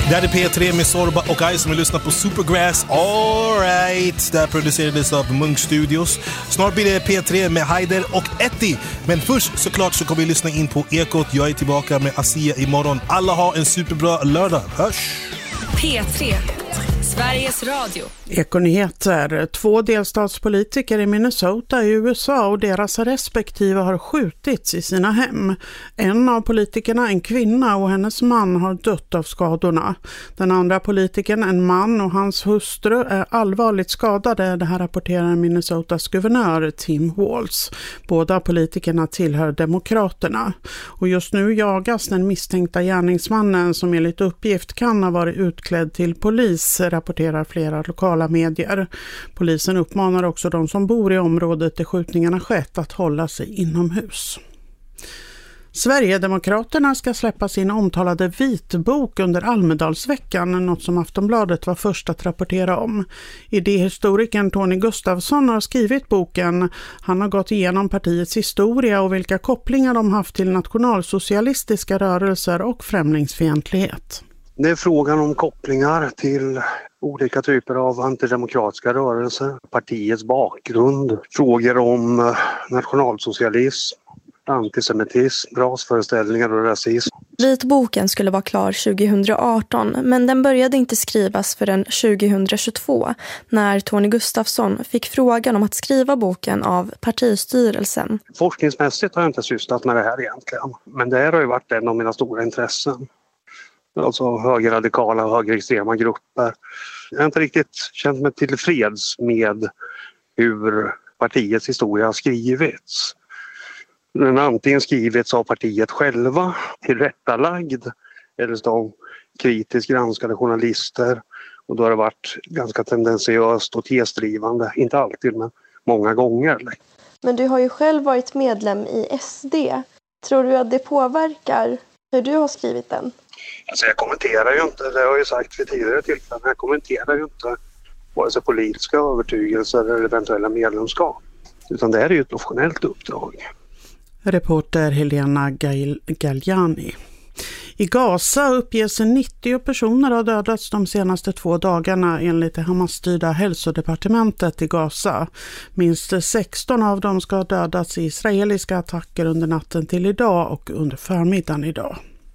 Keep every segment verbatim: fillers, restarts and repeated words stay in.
Det här är P tre med Sorba och I som vill lyssna på Supergrass. All right. Det här producerades av Munk Studios. Snart blir det P tre med Haider och Etti. Men först såklart så kommer vi lyssna in på Ekot. Jag är tillbaka med Asia imorgon. Alla har en superbra lördag. Hörs! P tre, Sveriges Radio. Ekonyheter. Två delstatspolitiker i Minnesota i U S A och deras respektive har skjutits i sina hem. En av politikerna, en kvinna, och hennes man har dött av skadorna. Den andra politikern, en man, och hans hustru är allvarligt skadade. Det här rapporterar Minnesotas guvernör Tim Walz. Båda politikerna tillhör Demokraterna. Och just nu jagas den misstänkta gärningsmannen som enligt uppgift kan ha varit utklädd till polis, rapporterar flera lokala medier. Polisen uppmanar också de som bor i området där skjutningarna skett att hålla sig inomhus. Sverigedemokraterna ska släppa sin omtalade vitbok under Almedalsveckan, något som Aftonbladet var först att rapportera om. Idéhistorikern Tony Gustafsson har skrivit boken. Han har gått igenom partiets historia och vilka kopplingar de haft till nationalsocialistiska rörelser och främlingsfientlighet. Det är frågan om kopplingar till olika typer av antidemokratiska rörelser, partiets bakgrund, frågor om nationalsocialism, antisemitism, rasföreställningar och rasism. Vitboken skulle vara klar tjugohundraarton, men den började inte skrivas förrän tjugohundratjugotvå när Tony Gustafsson fick frågan om att skriva boken av partistyrelsen. Forskningsmässigt har jag inte sysslat med det här egentligen, men det här har ju varit en av mina stora intressen. Alltså högerradikala och högerextrema grupper. Jag har inte riktigt känt mig tillfreds med hur partiets historia har skrivits. Den har antingen skrivits av partiet själva, tillrättalagd, eller så kritiskt granskade journalister. Och då har det varit ganska tendentiöst och tesdrivande, inte alltid men många gånger. Men du har ju själv varit medlem i S D. Tror du att det påverkar hur du har skrivit den? Alltså jag kommenterar ju inte, det har jag ju sagt vid tidigare tillfällen, jag kommenterar ju inte vare sig politiska övertygelser eller eventuella medlemskap. Utan det här är ju ett professionellt uppdrag. Reporter Helena Galliani. I Gaza uppges nittio personer har dödats de senaste två dagarna enligt det Hamas-styrda hälsodepartementet i Gaza. Minst sexton av dem ska ha dödats i israeliska attacker under natten till idag och under förmiddagen idag.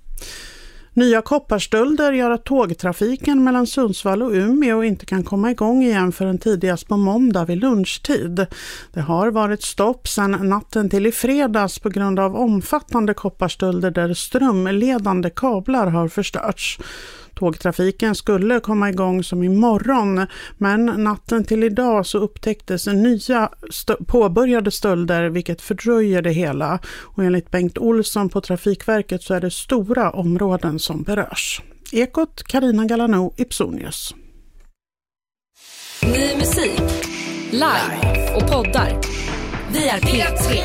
Nya kopparstölder gör att tågtrafiken mellan Sundsvall och Umeå inte kan komma igång igen förrän tidigast på måndag vid lunchtid. Det har varit stopp sedan natten till i fredags på grund av omfattande kopparstölder där strömledande kablar har förstörts. Tågtrafiken skulle komma igång som imorgon, men natten till idag så upptäcktes nya stö- påbörjade stölder vilket fördröjer det hela. Och enligt Bengt Olsson på Trafikverket så är det stora områden som berörs. Ekot, Carina Galano, Ipsonius. Ny musik, live och poddar. Vi är P tre.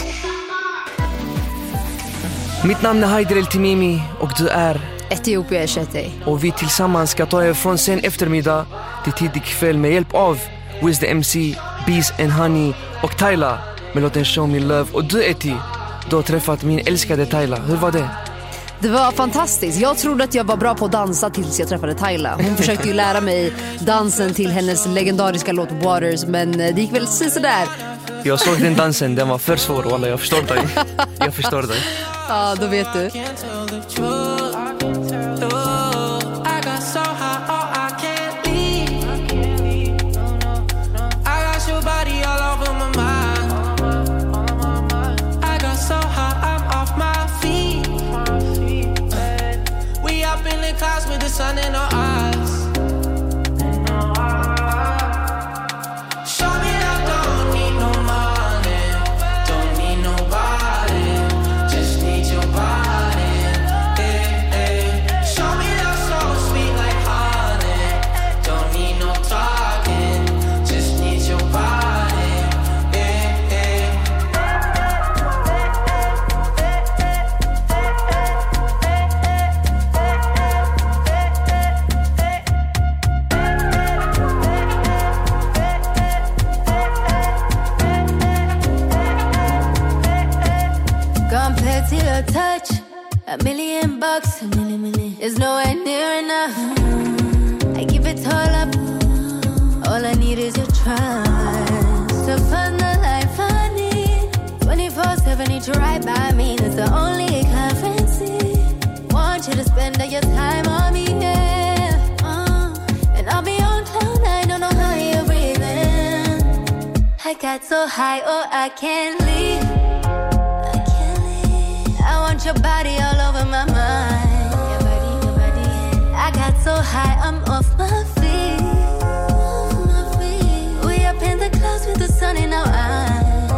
Mitt namn är Haider El Timimi och du är Etiopia Echete. Och vi tillsammans ska ta er från sen eftermiddag till tidig kväll med hjälp av Wiz the M C, Bees and Honey och Tyla med låten Show Me Love. Och du Eti, du har träffat min älskade Tyla. Hur var det? Det var fantastiskt. Jag trodde att jag var bra på att dansa tills jag träffade Tyla. Hon försökte ju lära mig dansen till hennes legendariska låt Waters, men det gick väl sådär. Jag såg den dansen, den var för svår, walla, jag förstår dig. Jag förstår dig. Ja, då vet du. Sun in our eyes. Show me I don't need no money, don't need nobody, just need your body. Hey, hey. Show me that so sweet like honey, don't need no talking, just need your body. Hey, hey. Compared to your touch, A million bucks, a million, million is nowhere near enough. I give it all up. All I need is your trust to fund the life I need. twenty-four seven, need you right by me. That's the only currency. Want you to spend all your time on me, yeah. Uh, and I'll be on cloud nine, don't know how you're breathing. I got so high, oh, I can't leave. I can't leave. I want your body all over my mind. Your body, your body. I got so high, I'm off my feet. Off my feet. We up in the clouds with the sun in our eyes.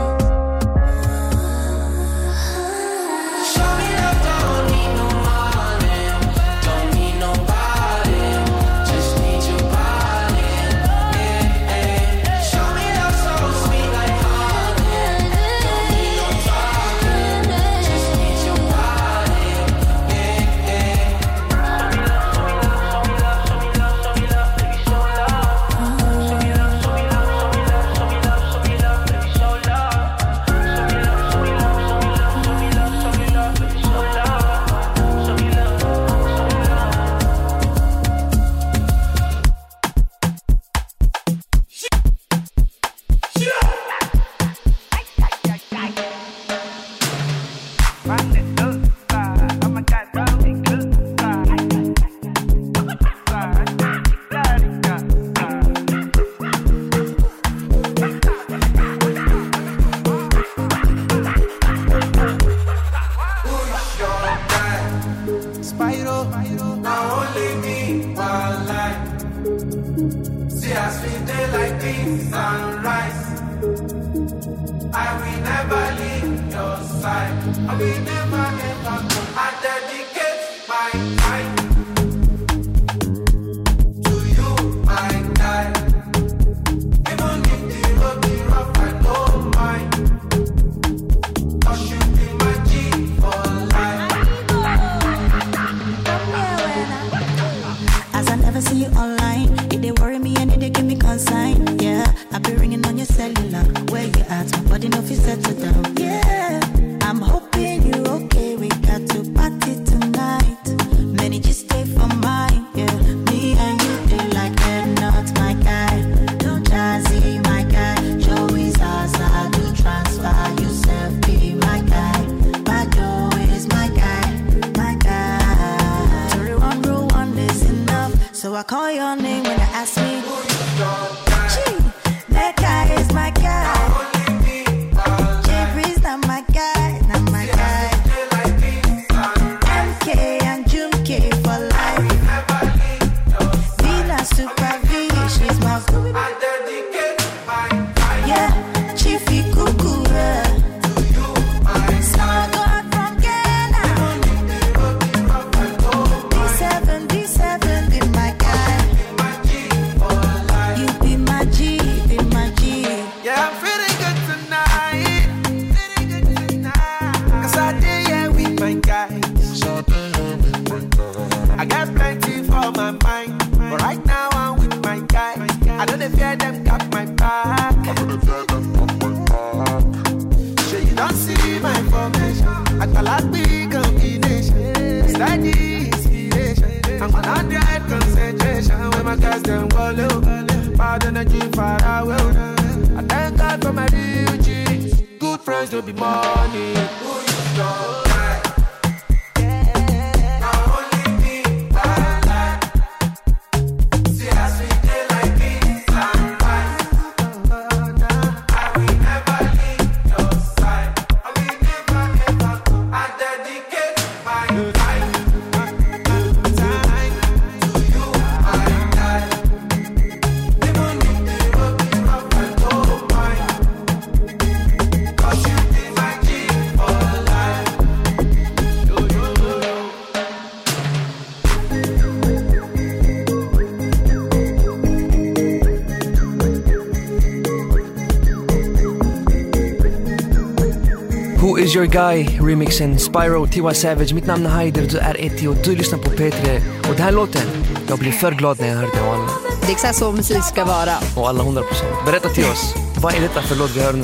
Who is your guy? Remixen Spyro, Tiwa Savage. Mitt namn är Haider, du är Eti och du lyssnar på P tre. Och den här låten, jag blir för glad när jag hör den. Det är exakt så musik ska vara. Och alla hundra procent. Berätta till oss, vad är detta för låt vi hör nu?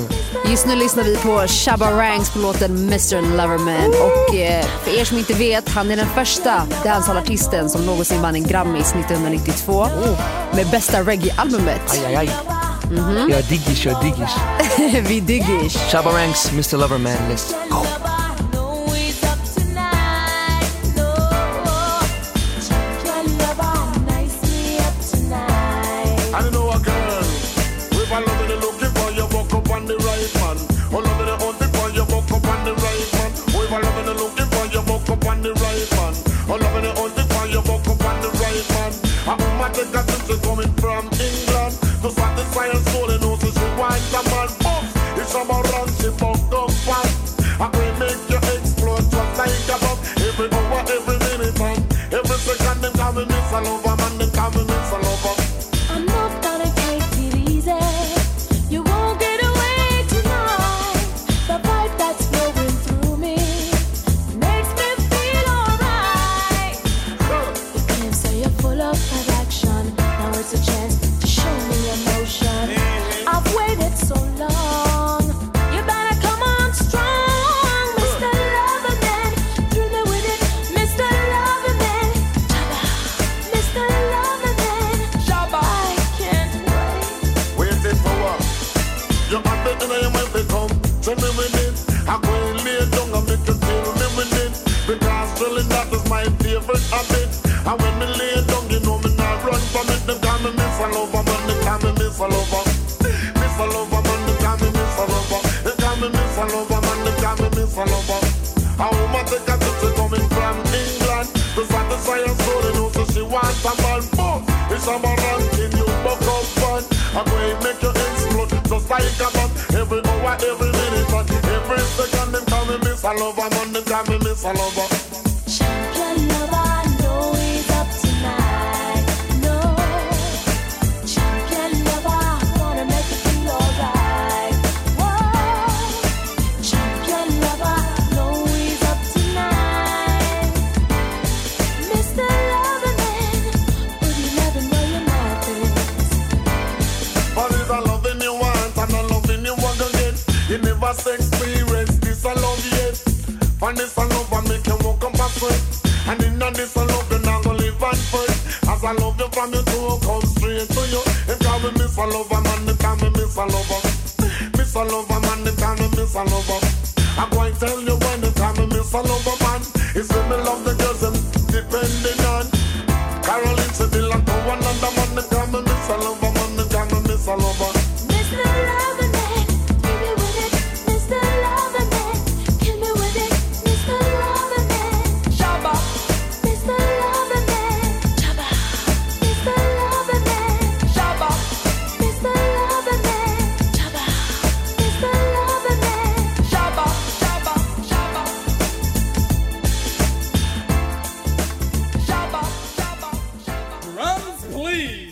Just nu lyssnar vi på Shabba Ranks på låten mister Loverman. Och eh, för er som inte vet, han är den första dancehall-artisten som någonsin vann en Grammys nittonhundranittiotvå oh. med bästa reggae-albumet. Aj, aj, aj. Mm-hmm. Jag diggish, jag diggish. Vi diggish. Shabba Ranks, mister Loverman, let's go. Coming from England to satisfy her soul and also she wants a man box. It's about run, she fucked up fast. I can make you explode just like a bomb. Every hour, every minute, and every second them call me miss a lover, man, them call me miss a lover. I'm not gonna take it easy. You won't get away tonight. The vibe that's flowing through me makes me feel alright. You can't say you're full of action. Now it's a chance to show me emotion. I've waited so long. You better come on strong, mister Loverman. Thrill me with it, mister Loverman. mister Loverman. I can't wait. Waiting for what? You have it and I am when they come. Tell me with it. I'm going to lay down and make you feel me with it. Because drilling that is my favorite habit. And when me lay down, you know me not run from it. Them call me miss a lover, man, they call me miss a lover. Miss a lover, man, they call me miss a lover. They call me miss a lover, man, they call me miss a lover. A woman take a trip coming from England to satisfy her soul and also she wants a man boss. It's a man ranking you buck up fun. I'm going to make you explode just like a bomb. Every hour, every minute, and every second them call me miss a lover, man, they call me miss a lover. Champion lover, I know he's up tonight. No, champion lover, wanna make you feel alright. Whoa, champion lover, know he's up tonight. mister Loverman, but you never know your methods. But it's a loving you want and a loving you want to get. You never experience this a love yet. For this a love I make you walk up a sweat. And in a this a love you not gonna live and fight. As I love you from you to come straight to you. If call me miss a lover, man, they call me miss a lover. Miss a lover, man, they call me miss a lover. I'm going to tell you when they call me miss a lover, man. It's when me love the girls I'm depending on. Caroline Seville and to another man, they call me miss a lover, man, they call me miss a lover. mister Loverman, give me with it, mister Loverman. Kill me with it, mister Loverman. Shabba. mister Loverman. Shabba. mister Loverman. Shabba. mister Loverman. Shabba. mister Loverman. Shabba. Shabba. Shabba. Shabba. Shabba. Drums, please.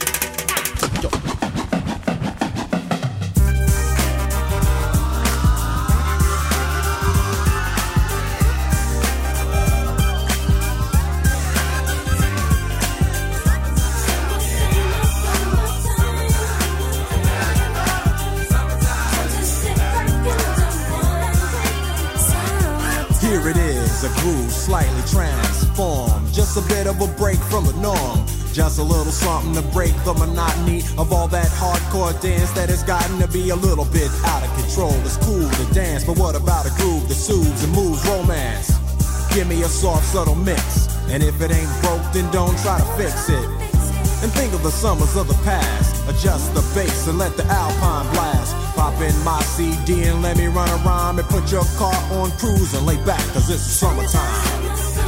Here it is, a groove slightly transformed. Just a bit of a break from the norm. Just a little something to break the monotony of all that hardcore dance that has gotten to be a little bit out of control. It's cool to dance, but what about a groove that soothes and moves romance? Give me a soft, subtle mix. And if it ain't broke, then don't try to fix it. And think of the summers of the past. Adjust the bass and let the Alpine blast. Pop in my C D and let me run around and put your car on cruise and lay back, cause it's summertime.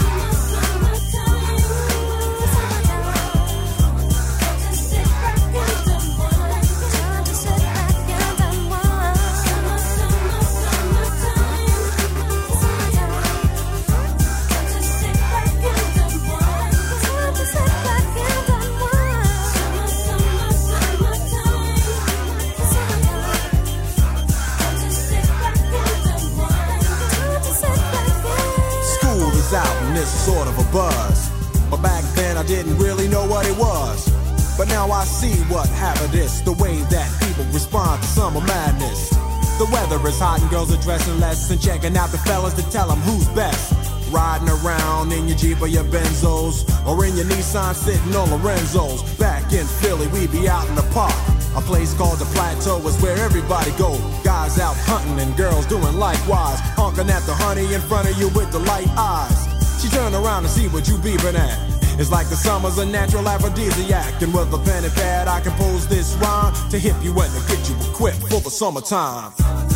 Sort of a buzz, but back then I didn't really know what it was. But now I see what happened is the way that people respond to summer madness. The weather is hot and girls are dressing less and checking out the fellas to tell them who's best. Riding around in your Jeep or your Benzos, or in your Nissan sitting on Lorenzo's. Back in Philly, we be out in the park. A place called the Plateau is where everybody go. Guys out hunting and girls doing likewise. Honking at the honey in front of you with the light eyes. She turn around and see what you beeping at. It's like the summer's a natural aphrodisiac. And with a pen and pad I compose this rhyme to hip you and to get you equipped for the summertime.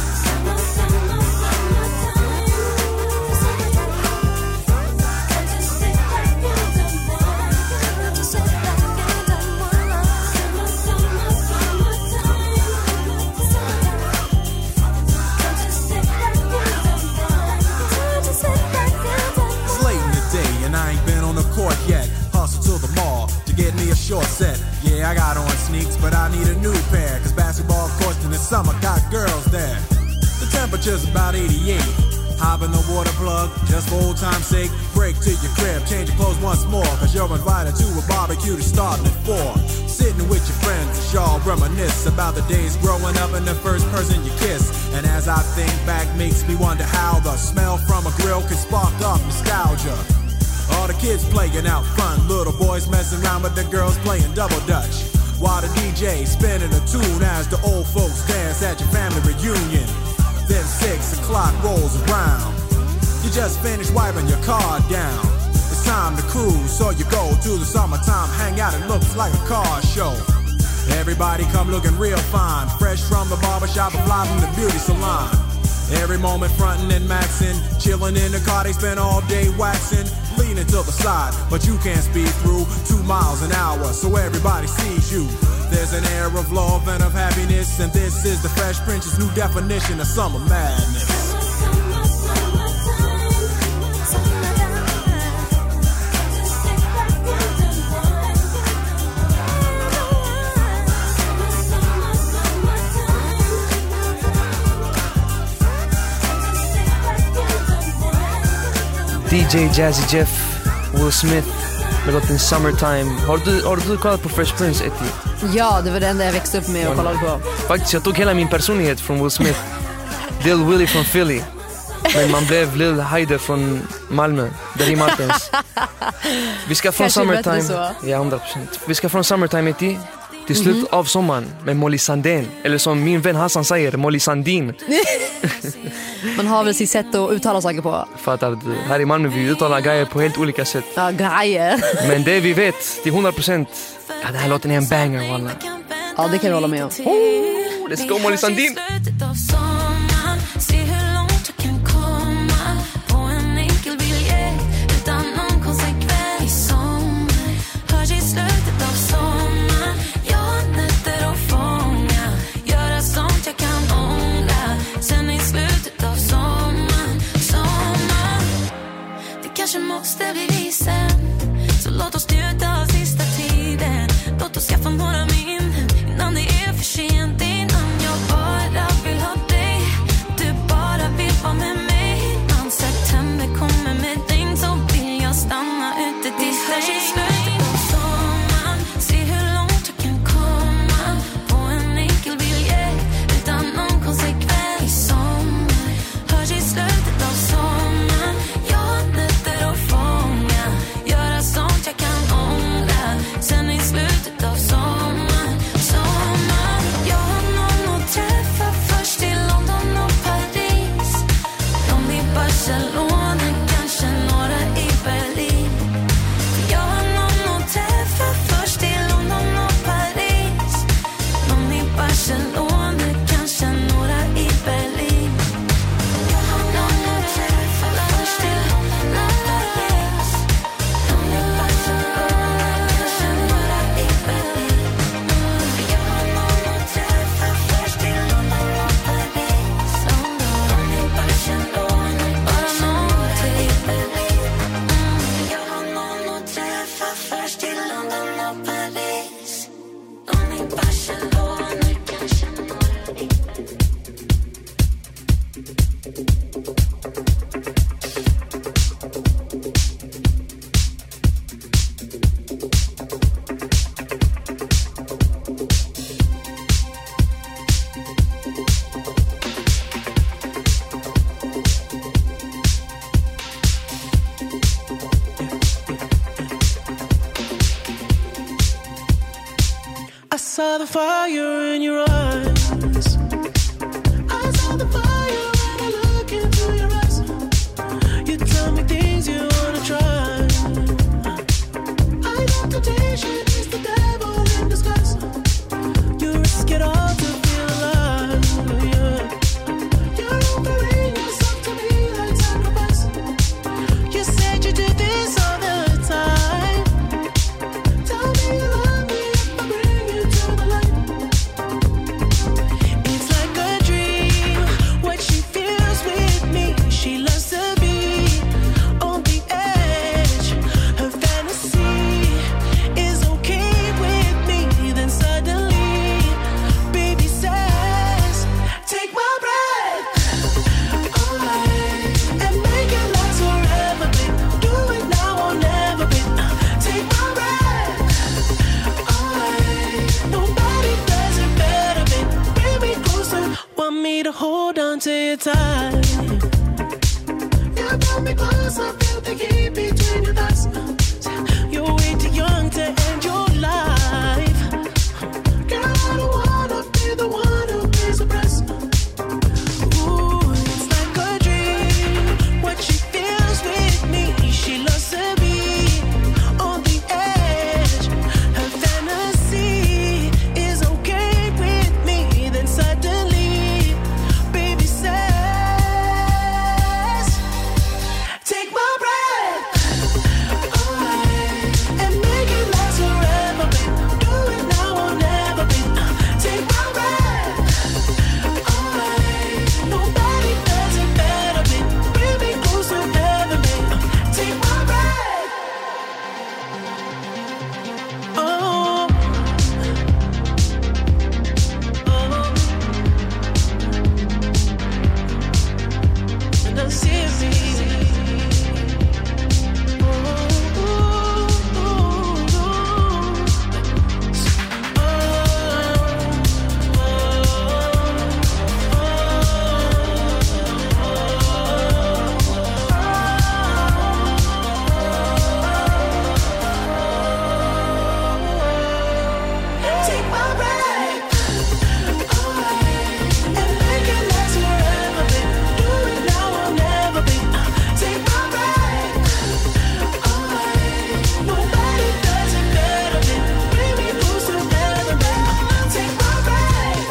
Short set, yeah, I got on sneaks, but I need a new pair, cause basketball courts in the summer got girls there. The temperature's about eighty-eight. Hop in the water plug, just for old time's sake. Break to your crib, change your clothes once more, cause you're invited to a barbecue to starting at four. Sitting with your friends, y'all reminisce about the days growing up and the first person you kiss. And as I think back, makes me wonder how the smell from a grill can spark up nostalgia. All the kids playing out front, little boys messing around with the girls playing double dutch. While the D J spinning a tune as the old folks dance at your family reunion. Then six o'clock rolls around. You just finished wiping your car down. It's time to cruise, so you go to the summertime hangout. It looks like a car show. Everybody come looking real fine, fresh from the barbershop and fly from the beauty salon. Every moment frontin' and maxin', chillin' in the car, they spend all day waxin', leaning to the side, but you can't speed through two miles an hour, so everybody sees you. There's an air of love and of happiness, and this is the Fresh Prince's new definition of summer madness. D J Jazzy Jeff, Will Smith med låten Summertime. Har du, har du kollat på Fresh Prince, Etty? Ja, det var det enda jag växte upp med och kollade på. Faktiskt, jag tog hela min personlighet från Will Smith. Lil Willie från Philly. Men man blev Lil Haider från Malmö. Där i Martens. Vi ska från Kanske Summertime. så. Ja, hundra procent. Vi ska från Summertime, Etty. Till slut mm-hmm. av sommaren med Molly Sandén. Eller som min vän Hassan säger, Molly Sandin. Man har väl sitt sätt att uttala saker på. Fattar du? Här i Malmö vi uttalar grejer på helt olika sätt. Ja, grejer. Men det vi vet till hundra procent, ja, den här låten är en banger, wallah. Ja, det kan vi hålla med om. Oh, let's go Molly Sandin. Kanske måste bli visen. Så låt oss njuta av sista tiden. Låt oss skaffa några minnen innan det är för sent. Innan jag bara vill ha dig, du bara vill vara med mig. Innan september kommer med regn så vill jag stanna ute till dig. Slutet av sommaren, se hur långt jag kan komma. På en enkel biljett utan någon konsekvens. I sommar hörs i slutet av sommaren. Jag nätter och fånga, göra sånt jag kan ångra. Sen i slutet av sommaren, sommar. Jag har någon att träffa först i London och Paris. Någon i Barcelona, kanske några i Berlin. Jag har någon att träffa först i London och Paris. Någon i Barcelona, kanske några i Berlin. Jag har någon att träffa först i London och Paris. Någon i Barcelona, kanske några i Berlin. Jag har någon att träffa först i London och Paris. Någon i Barcelona, bara någon till i Berlin. Jag har någon att träffa först i London och Paris. Någon i Barcelona, kanske några i Berlin. saw the fire in your eyes. I saw the fire when I look into your eyes. You tell me things you wanna try. I know temptation is the devil in disguise. You risk it all to feel alive. Yeah. You're offering yourself to me like sacrifice. You said you do this all the time. Tell me you love me if I bring you to the light. It's like a dream, what she feels with me. She loves to be on the edge. Her fantasy is okay with me. Then suddenly, baby says, take my breath away and make it last forever, babe. Do it now or never, babe. Take my breath away. Nobody does it better, babe. Bring me closer, want me to hold on to your tight. You brought me closer, feel the heat between your thighs. You're way too young to end your life. Girl, I don't wanna be the one who pays the price. Ooh, it's like a dream, what she feels with me. She loves to be on the edge. Her fantasy is okay with me. Then suddenly, baby says, take my breath away and make it last forever, babe. Do it now or never, babe. Take my breath away. Nobody does it better, babe. Bring me closer, ever, babe. Take my breath. Oh. Oh. And I see me. Take my breath away and make it last forever, babe. Do it now or never, babe. Take my breath away. Nobody does it better, babe. Bring me closer, ever, babe. Take my breath.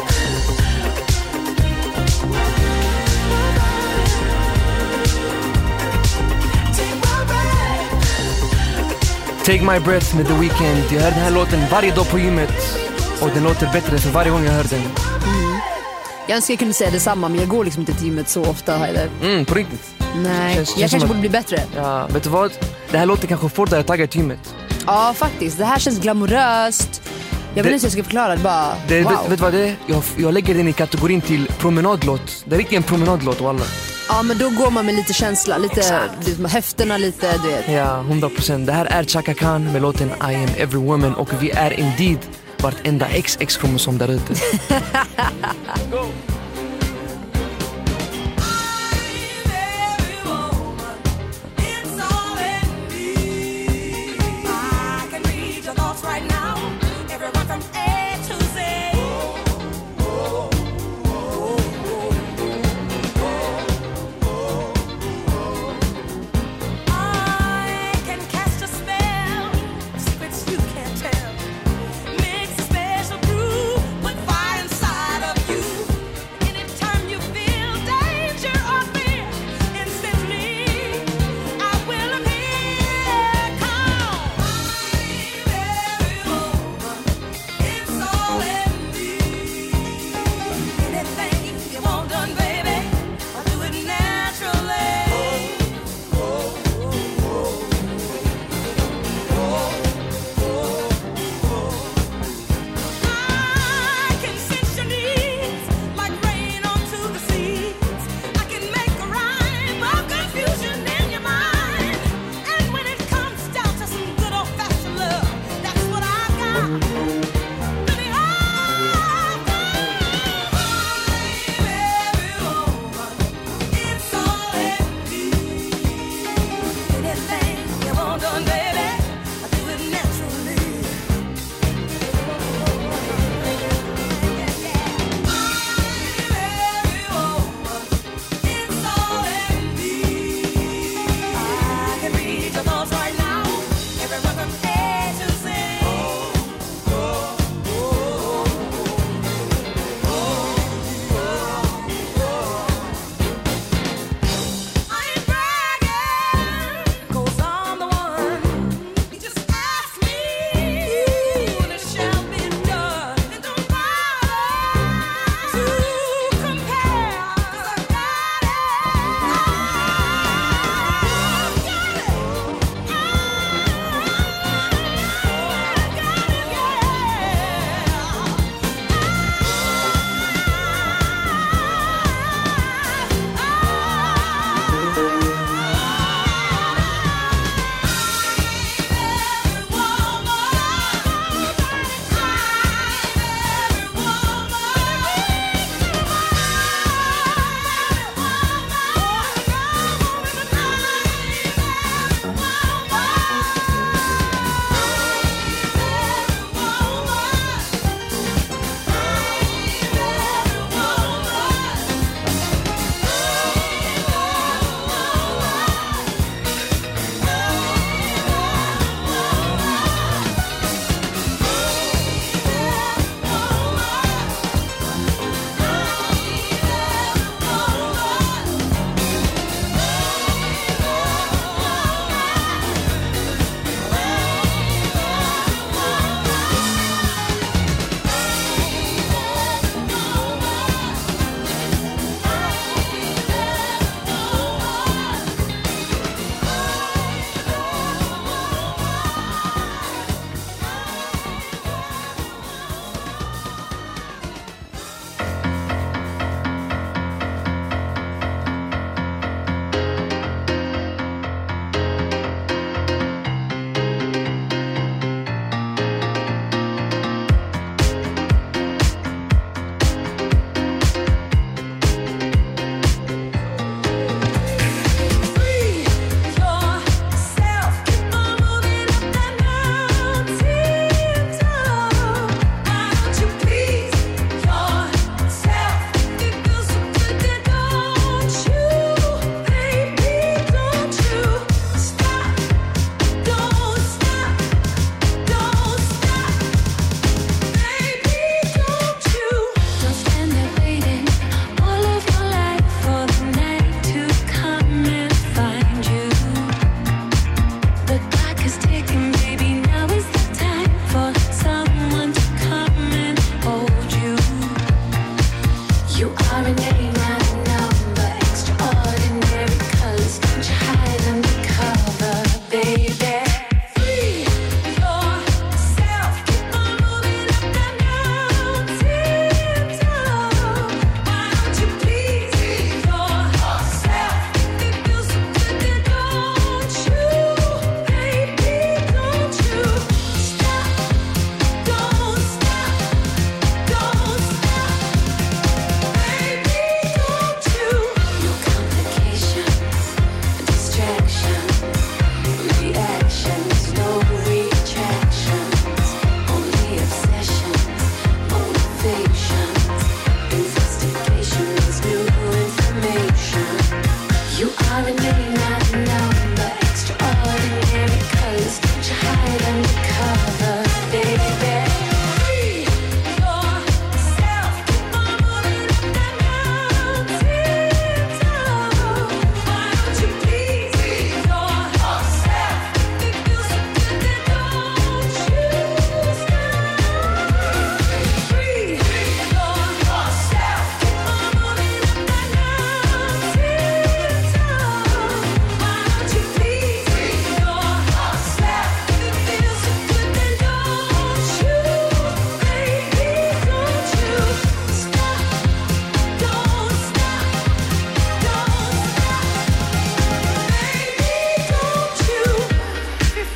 Take my breath. Take My Breath med The Weeknd. Jag hör den här låten varje dag på gymmet. Och den låter bättre för varje gång jag hör den. Jag önskar jag kunde säga detsamma, men jag går liksom inte till gymmet så ofta, Heider. Mm, på riktigt. Nej, Känns- jag känns kanske som borde att- bli bättre. Ja, vet du vad? Det här låter kanske får dig att tagga till gymmet. Ja, faktiskt. Det här känns glamoröst. Jag vet Det- inte hur jag ska förklara det, bara Det, wow. vet, vet du vad det är? Jag, jag lägger den i kategorin till promenadlåt. Det är riktigt en promenadlåt och alla. Ja, men då går man med lite känsla, lite, Exakt. lite med höfterna lite, du vet. Ja, hundra procent. Det här är Chaka Khan med låten I am every woman. Och vi är indeed vartenda X X-kromosom där ute.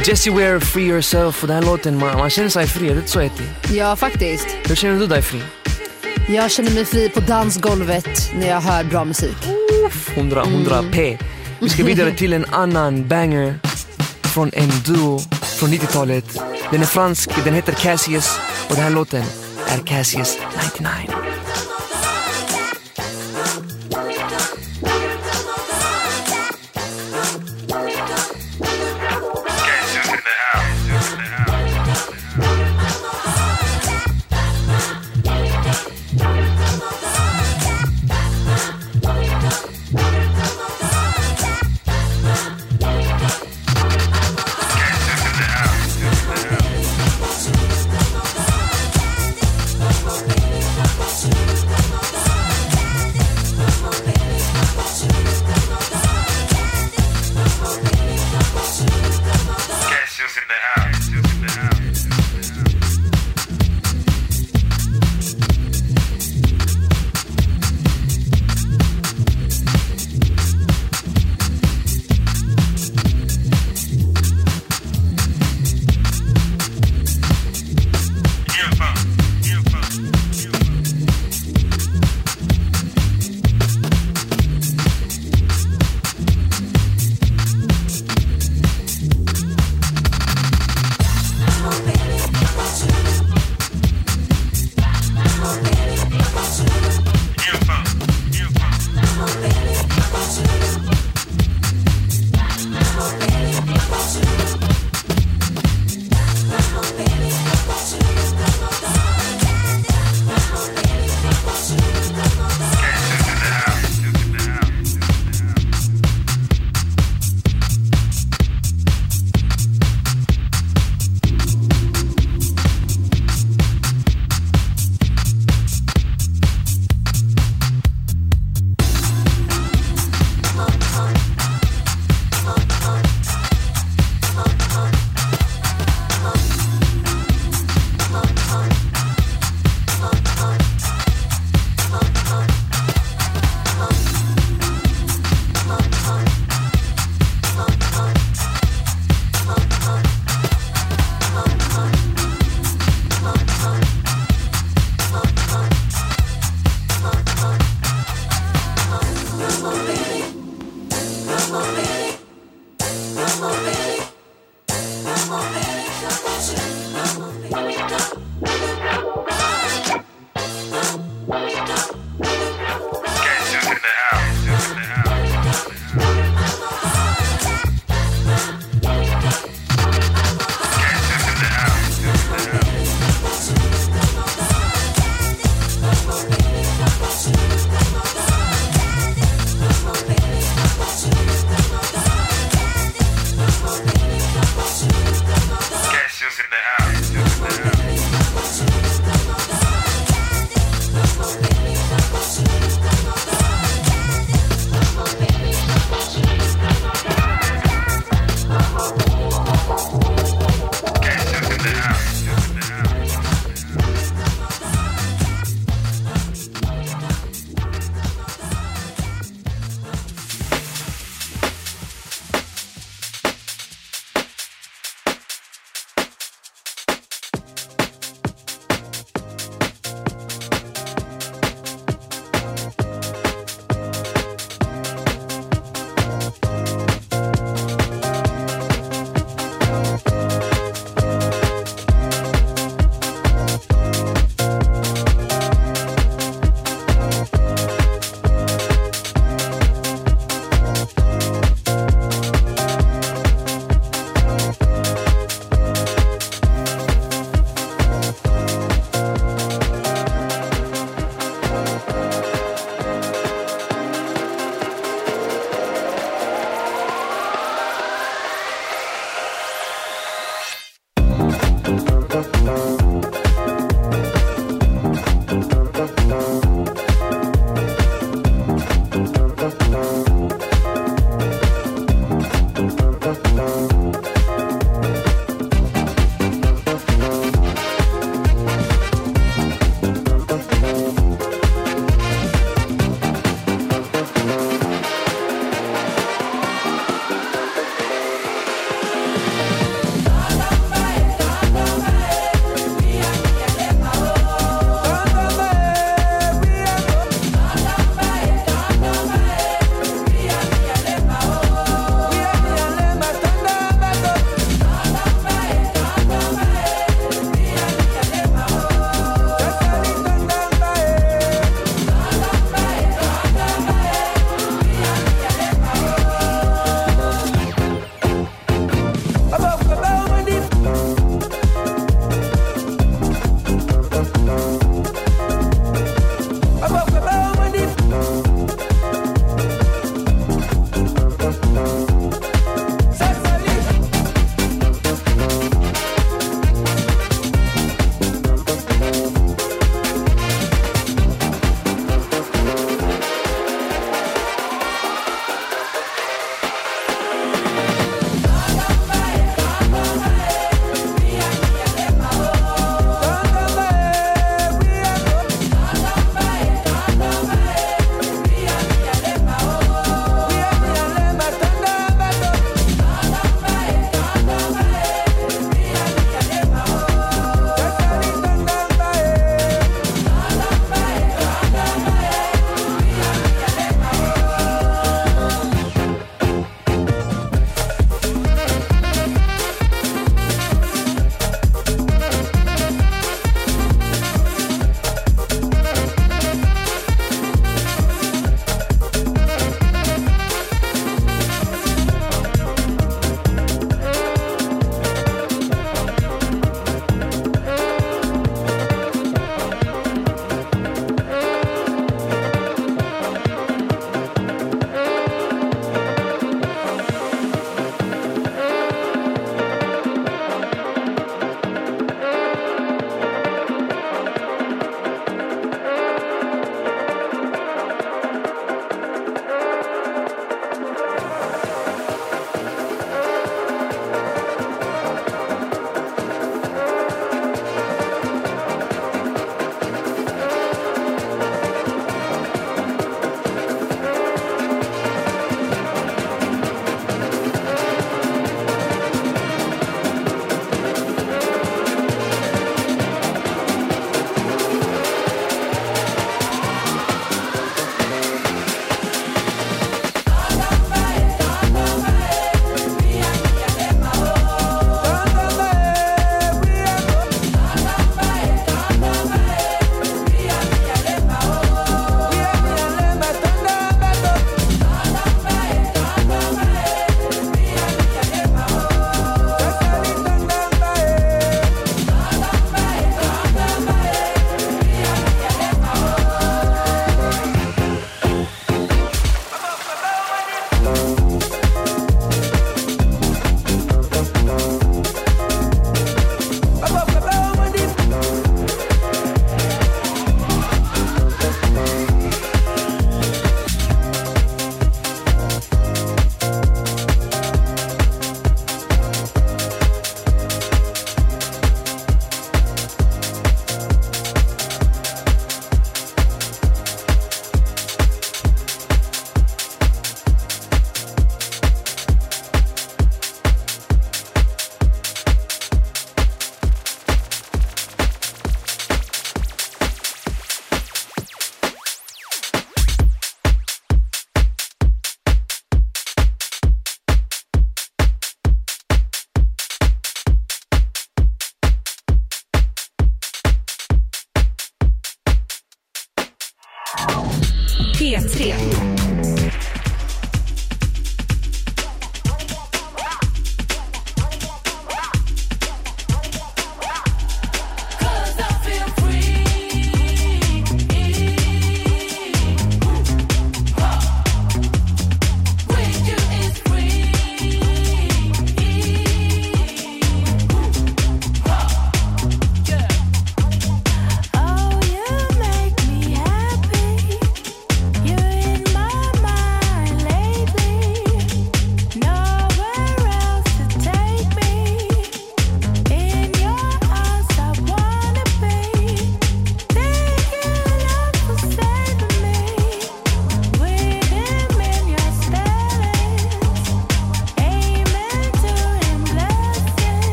Jessie Ware, Free Yourself. Och den här låten, man, man känner sig fri. Det är så Etti. Ja, faktiskt. Hur känner du dig fri? Jag känner mig fri på dansgolvet när jag hör bra musik. hundra, hundra p. Vi ska vidare till en annan banger från en duo från nittiotalet. Den är fransk, den heter Cassius. Och den här låten är Cassius nittionio. We'll be right back.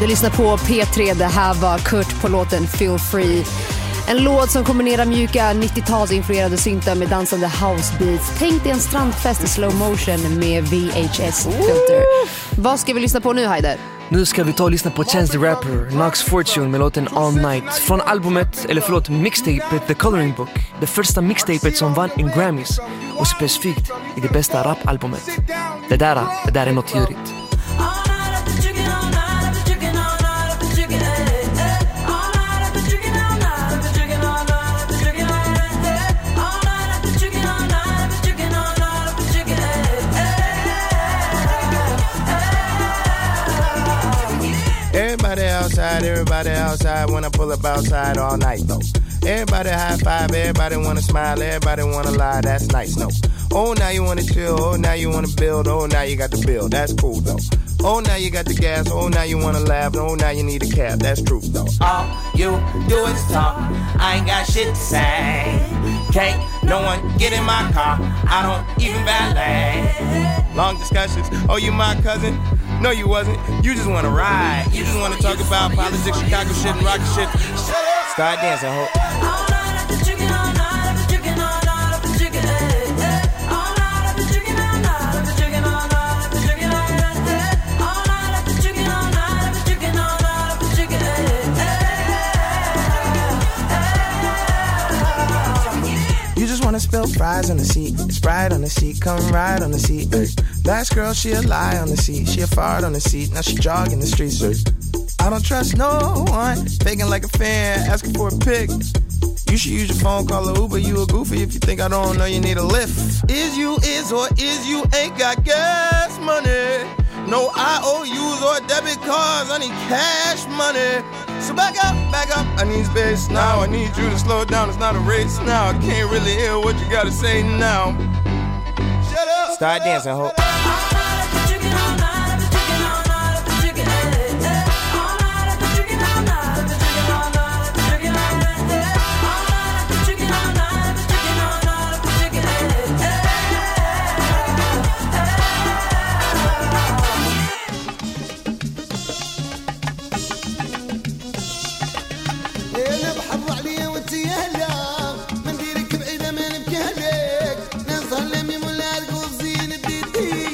Du lyssnar på P tre, det här var Kurt på låten Feel Free. En låt som kombinerar mjuka nittiotalsinfluerade syntar med dansande housebeats. Tänk dig en strandfest i slow motion med V H S-filter. Vad ska vi lyssna på nu, Haider? Nu ska vi ta och lyssna på Chance the Rapper, Knox Fortune med låten All Night. Från albumet, eller förlåt, mixtapet The Coloring Book. Det första mixtapet som vann en Grammys. Och specifikt i det bästa rapalbumet. Det där, det där är något djurigt. Everybody outside, everybody outside when I pull up outside all night though. Everybody high five, everybody wanna smile, everybody wanna lie, that's nice, no. Oh, now you wanna chill, oh, now you wanna build, oh, now you got the bill, that's cool though. Oh, now you got the gas, oh, now you wanna laugh, oh, now you need a cab, that's true though. All you do is talk, I ain't got shit to say. Can't no one get in my car, I don't even valet. Long discussions, oh, you my cousin? No, you wasn't. You just wanna ride. You just wanna talk about politics, Chicago shit, and rocket shit. Start dancing, ho. You just wanna spill fries on the seat. It's bright on the seat, come ride on the seat. Ay. Last girl, she a lie on the seat. She a fart on the seat, now she jogging the streets. Ay. I don't trust no one, faking like a fan, asking for a pic. You should use your phone, call a Uber. You a goofy if you think I don't know you need a lift. Is you is or is you ain't got gas money? No I O Us or debit cards, I need cash money. So back up, back up, I need space now. I need you to slow it down, it's not a race now. I can't really hear what you gotta say now. Shut up. Start dancing, ho. من ديرك بعيدة من بكهلك نظهر لمي مولاد قوزين الديدي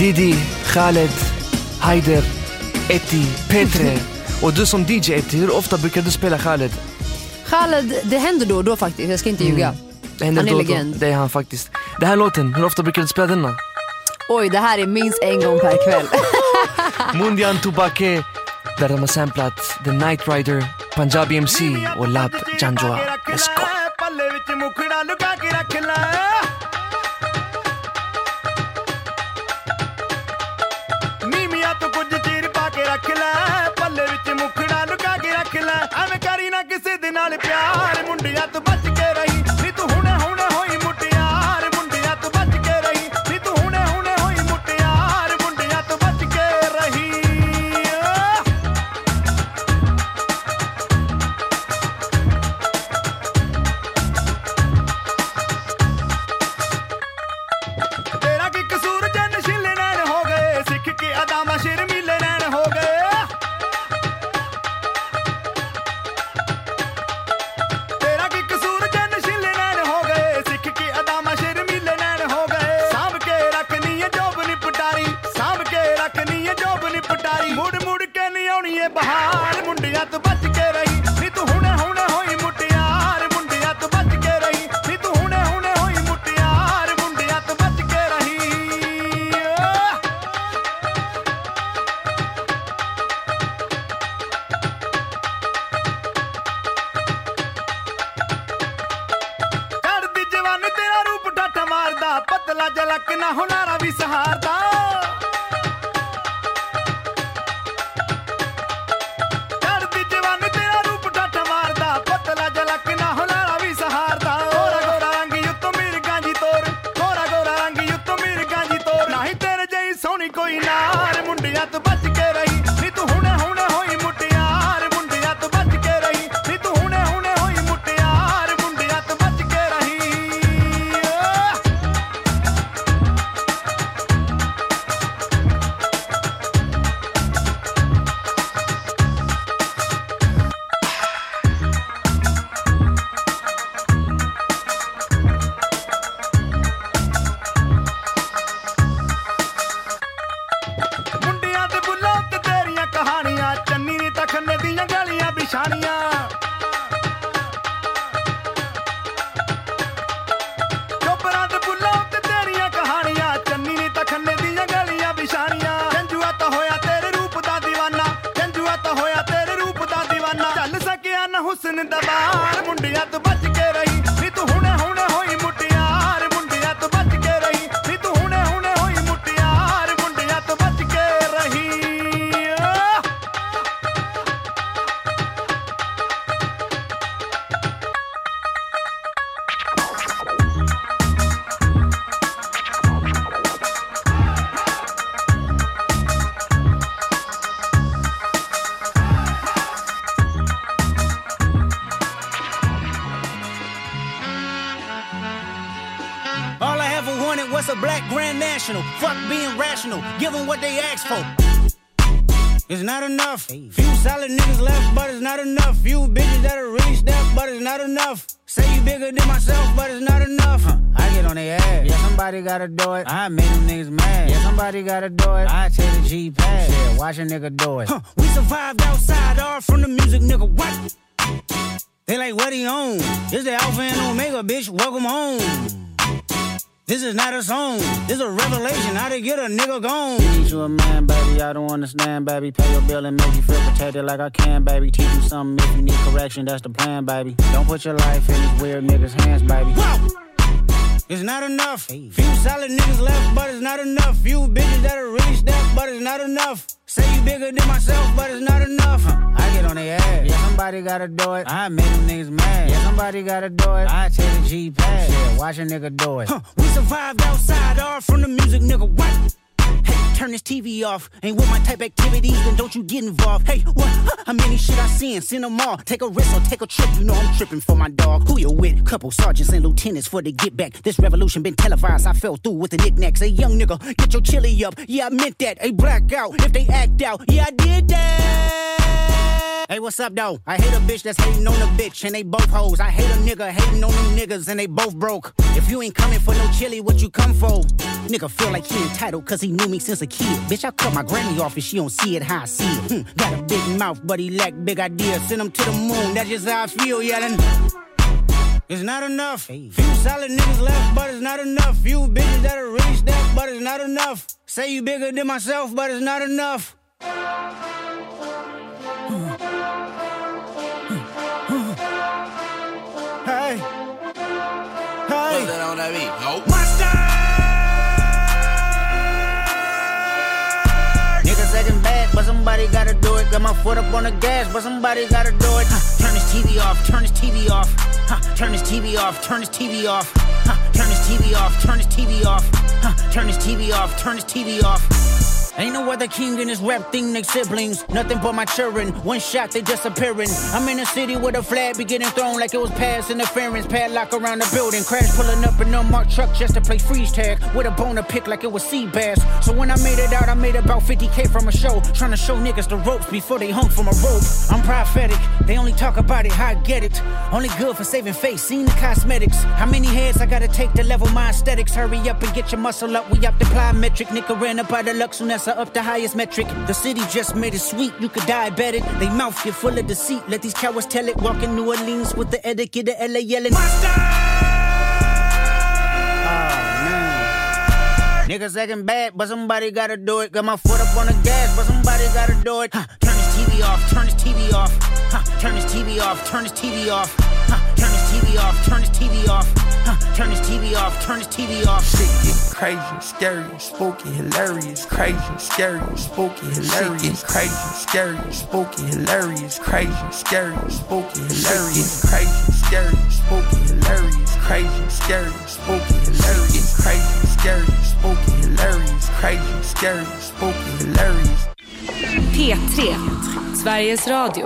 Didi, Khaled, Haider, Etti, Petre. Och du som D J Etti, hur ofta brukar du spela Khaled? Khaled, det händer då och då faktiskt, jag ska inte ljuga. Mm. Det händer han är då och då. legend. Det är han faktiskt. Det här låten, hur ofta brukar du spela denna? Oj, det här är minst en gång per kväll. Mundian Tubake, där de har samplat The Night Rider, Punjabi M C och Lab Janjua. Let's go! Fuck being rational, give them what they ask for. It's not enough. Few solid niggas left, but it's not enough. Few bitches that are really stepped, but it's not enough. Say you bigger than myself, but it's not enough. Huh. I get on their ass. Yeah, somebody gotta do it. I made them niggas mad. Yeah, somebody gotta do it. I take the G-Pad. Yeah, watch a nigga do it. Huh. We survived outside, all from the music, nigga. What? They like, what he on? This the Alpha and Omega, bitch. Welcome home. This is not a song, this is a revelation, how to get a nigga gone. Need you a man, baby, I don't understand, baby. Pay your bill and make you feel protected like I can, baby. Teach you something if you need correction, that's the plan, baby. Don't put your life in these weird niggas' hands, baby. Whoa! It's not enough. Few solid niggas left, but it's not enough. Few bitches that are really stepped, but it's not enough. Say you bigger than myself, but it's not enough. Huh. I get on their ass. Yeah, somebody gotta do it. I made them niggas mad. Yeah, somebody gotta do it. I take the G-Pad. Yeah, watch a nigga do it. Huh. We survived outside, all from the music, nigga. What? Hey, turn this T V off. Ain't with my type activities, then don't you get involved. Hey, what? How many shit I seen? Send them all. Take a risk or take a trip. You know I'm tripping for my dog. Who you with? Couple sergeants and lieutenants for the get back. This revolution been televised. I fell through with the knickknacks. Hey, young nigga, get your chili up. Yeah, I meant that. Hey, black out if they act out. Yeah, I did that. Hey, what's up, though? I hate a bitch that's hating on a bitch, and they both hoes. I hate a nigga hating on them niggas, and they both broke. If you ain't coming for no chili, what you come for? Nigga feel like he entitled cause he knew me since a kid. Bitch, I cut my granny off and she don't see it how I see it. Hmm. Got a big mouth, but he lack big ideas. Send him to the moon, that's just how I feel, yelling. It's not enough. Few solid niggas left, but it's not enough. Few bitches that'll really step, but it's not enough. Say you bigger than myself, but it's not enough. Hey. Hey. Put that on that beat. Nope. Monster! Niggas second bad, but somebody gotta do it. Got my foot up on the gas, but somebody gotta do it. Huh. Turn this T V off, turn this T V off. Huh. Turn this T V off, turn this T V off. Huh. Turn this T V off, turn this T V off. Huh. Turn this T V off, turn this T V off. Ain't no other king in this rap thing, they siblings. Nothing but my children. One shot, they disappearing. I'm in a city with a flag be getting thrown like it was pass interference. Padlock around the building. Crash pulling up an unmarked truck just to play freeze tag. With a boner pick like it was sea bass. So when I made it out, I made about fifty K from a show. Trying to show niggas the ropes before they hung from a rope. I'm prophetic. They only talk about it, how I get it. Only good for saving face, seen the cosmetics. How many heads I gotta take to level my aesthetics? Hurry up and get your muscle up. We up the plyometric. Nigga ran up out of luck soon as I up the highest metric. The city just made it sweet, you could diabetic. They mouth get full of deceit, let these cowards tell it. Walk in New Orleans with the etiquette of L A yelling Monster! Oh man. Niggas acting bad, but somebody gotta do it. Got my foot up on the gas, but somebody gotta do it. Huh. Turn this T V off, turn this T V off. Huh. Turn this T V off, turn this T V off. Huh. Turn this T V off, turn this T V off. Huh. Turn this T V off, turn this T V off. Shit getting crazy, scary, spooky, hilarious, crazy, scary, spooky, hilarious, crazy, scary, spooky, hilarious, crazy, scary, spooky, hilarious, crazy, scary, spooky, hilarious, crazy, scary, spooky, hilarious, crazy, scary, spooky, hilarious, crazy, scary, spooky, hilarious. P tre, Sveriges Radio.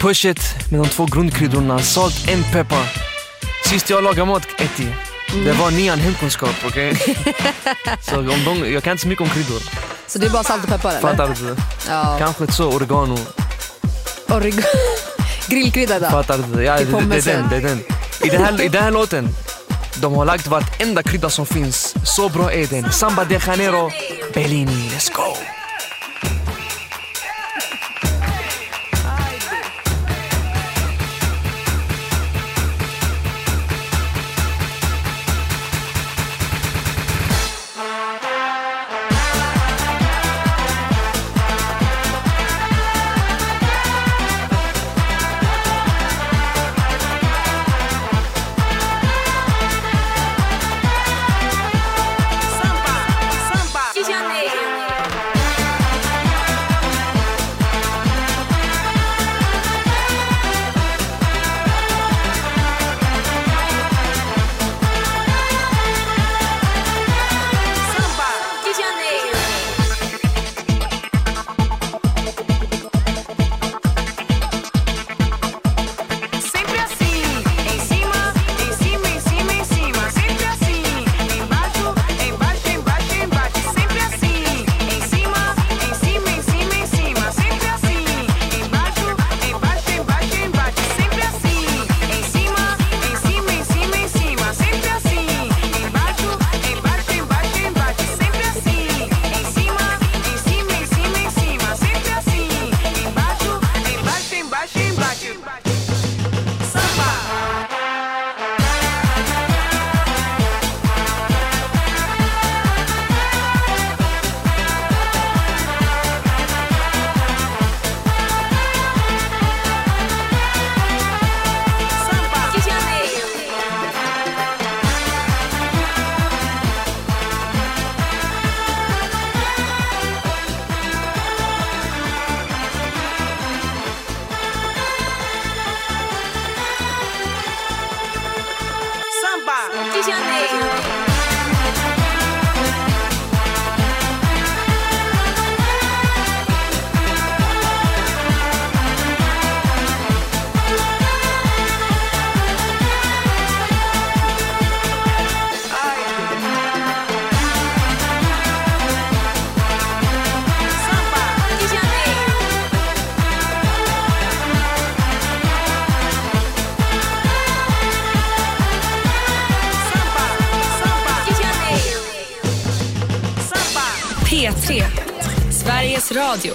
push it med de två grundkryddorna, salt and pepper. Sist jag lagade mat, Etty, mm. det var nian hemkunskap, okej? Okay? Så om de, jag kan inte så mycket om kryddor. Så det är bara salt och peppar, eller? Fattar du? Ja. Kanske så, oregano. Oregano. Grillkrydda då? Fattar du? Ja, det, det, det är den, det är den. I den här, i den här låten, de har lagt vartenda krydda som finns. Så bra är den. Samba de Janeiro, Bellini, let's go! P tre, Sveriges Radio.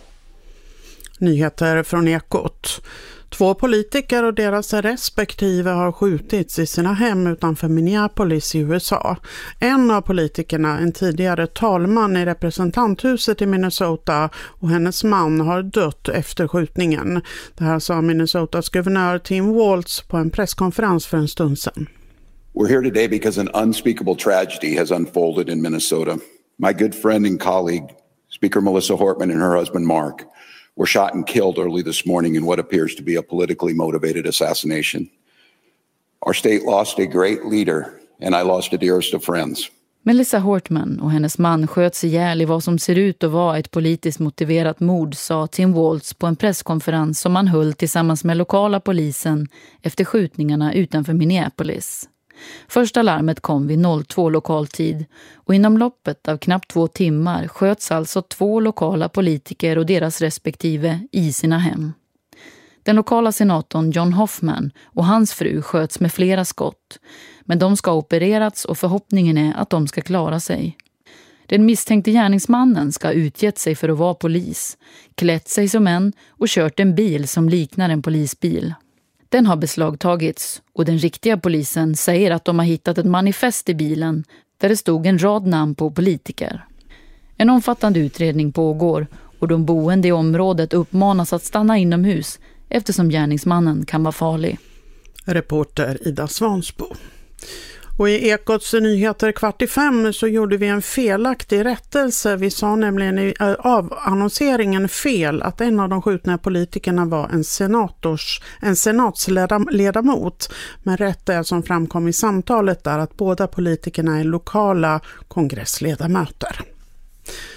Nyheter från Ekot. Två politiker och deras respektive har skjutits i sina hem utanför Minneapolis i U S A. En av politikerna, en tidigare talman i representanthuset i Minnesota, och hennes man har dött efter skjutningen. Det här sa Minnesotas guvernör Tim Walz på en presskonferens för en stund sedan. We're here today because an unspeakable tragedy has unfolded in Minnesota. My good friend and colleague, Speaker Melissa Hortman, and her husband Mark were shot and killed early this morning in what appears to be a politically motivated assassination. Our state lost a great leader, and I lost a dearest of friends. Melissa Hortman och hennes man sköts ihjäl i vad som ser ut att vara ett politiskt motiverat mord, sa Tim Walz på en presskonferens som han höll tillsammans med lokala polisen efter skjutningarna utanför Minneapolis. Första larmet kom vid två lokaltid och inom loppet av knappt två timmar sköts alltså två lokala politiker och deras respektive i sina hem. Den lokala senatorn John Hoffman och hans fru sköts med flera skott, men de ska opererats och förhoppningen är att de ska klara sig. Den misstänkte gärningsmannen ska ha utgett sig för att vara polis, klätt sig som en och kört en bil som liknar en polisbil. Den har beslagtagits och den riktiga polisen säger att de har hittat ett manifest i bilen där det stod en rad namn på politiker. En omfattande utredning pågår och de boende i området uppmanas att stanna inomhus eftersom gärningsmannen kan vara farlig. Reporter Ida Svansbo. Och i Ekots nyheter kvart i fem så gjorde vi en felaktig rättelse. Vi sa nämligen i avannonseringen fel att en av de skjutna politikerna var en senators, en senatsledamot. Men rätt är som framkom i samtalet där att båda politikerna är lokala kongressledamöter.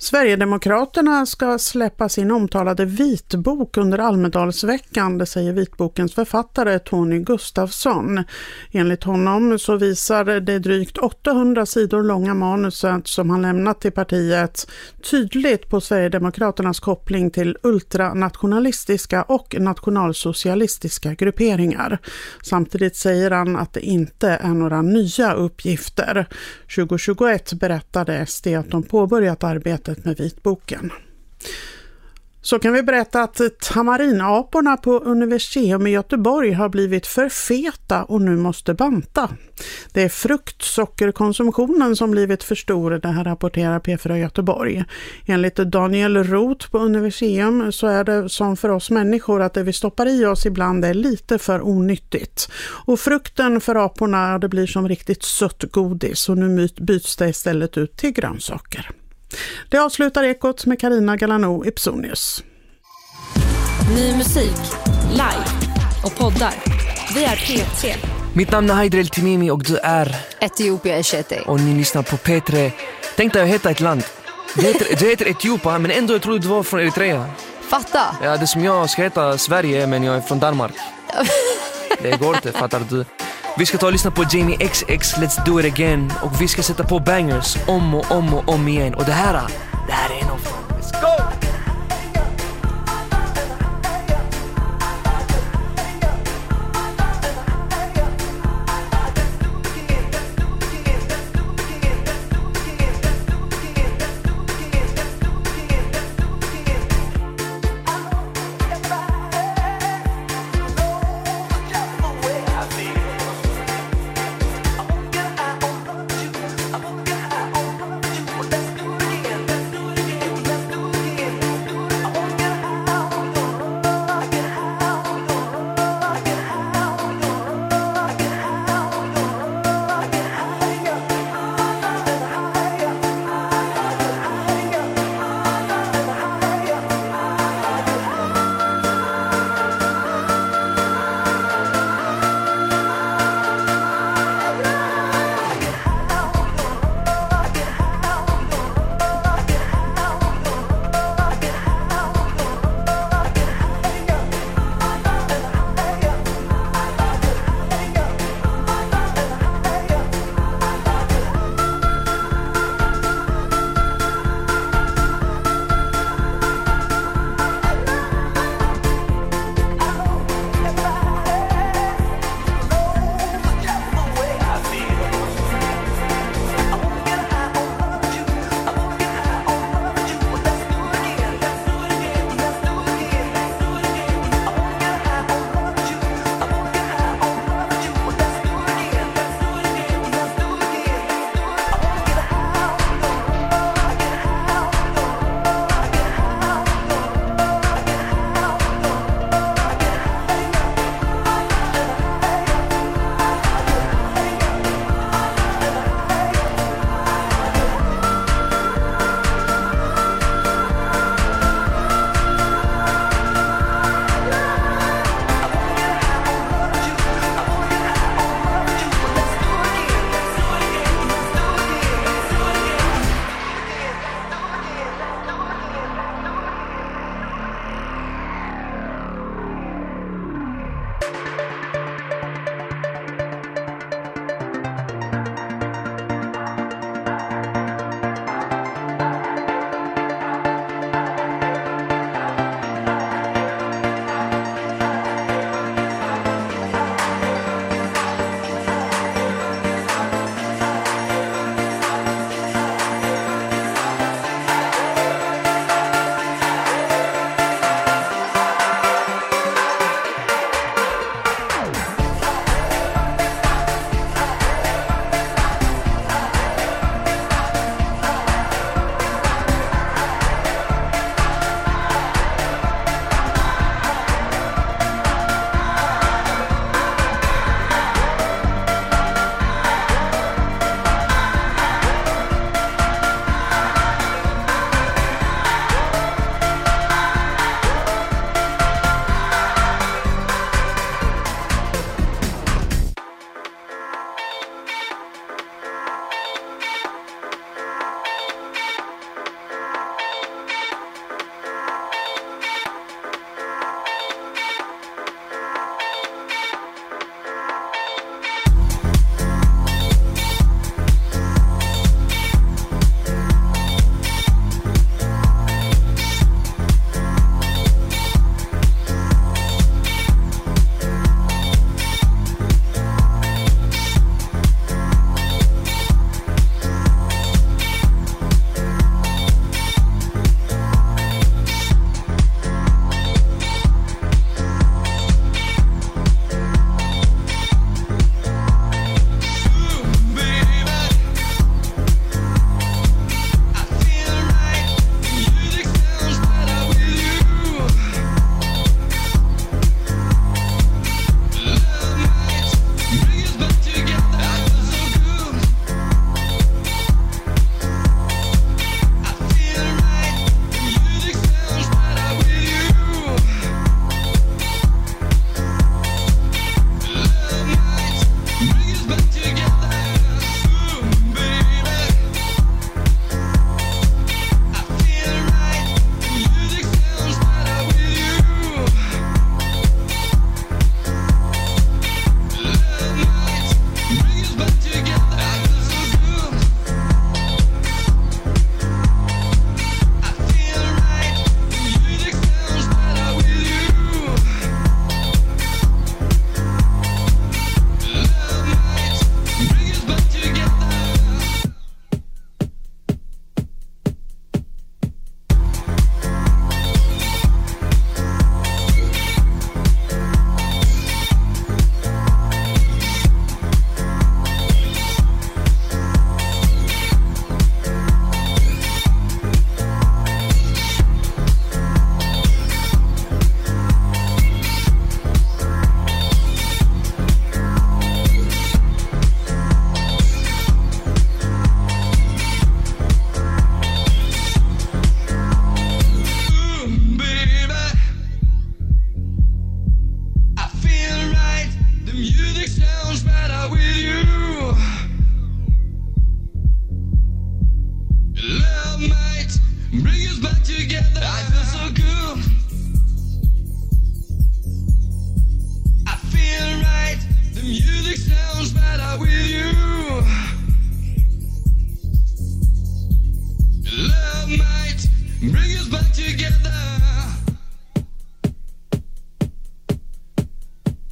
Sverigedemokraterna ska släppa sin omtalade vitbok under Almedalsveckan, det säger vitbokens författare Tony Gustafsson. Enligt honom så visar det drygt åttahundra sidor långa manuset som han lämnat till partiet tydligt på Sverigedemokraternas koppling till ultranationalistiska och nationalsocialistiska grupperingar. Samtidigt säger han att det inte är några nya uppgifter. tjugohundratjugoett berättade S D att de påbörjat arbetet med vitboken. Så kan vi berätta att tamarinaporna på Universium i Göteborg har blivit för feta och nu måste banta. Det är fruktsockerkonsumtionen som blivit för stor, det här rapporterar P fyra Göteborg. Enligt Daniel Roth på Universium så är det som för oss människor att det vi stoppar i oss ibland är lite för onyttigt. Och frukten för aporna, det blir som riktigt sött godis och nu byts det istället ut till grönsaker. Det avslutar Ekot med Carina Galano Ipsonius. Ny musik, live och poddar. Vi är P tre. Mitt namn är Haider El Timimi och du är Etiopia Echete. Och ni lyssnar på P tre. Tänk dig att heta ett land. Det heter, det heter Etiopia, men ändå jag tror du var från Eritrea. Fatta. Ja, det är som jag ska heta Sverige, men jag är från Danmark. Det går inte, fattar du. Vi ska ta och lyssna på Jamie X X, Let's Do It Again. Och vi ska sätta på bangers om och om och om igen. Och det här, det här är